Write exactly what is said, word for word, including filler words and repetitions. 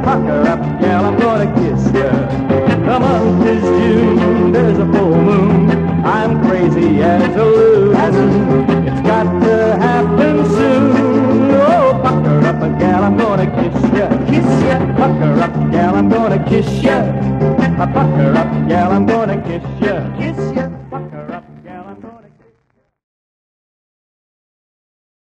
Pucker up, gal, I'm gonna kiss ya. The month is June, there's a full moon. I'm crazy as a loon. It's got to happen soon. Oh, pucker up, gal, I'm gonna kiss ya. Kiss ya. Pucker up, gal, I'm gonna kiss ya. Pucker up, gal.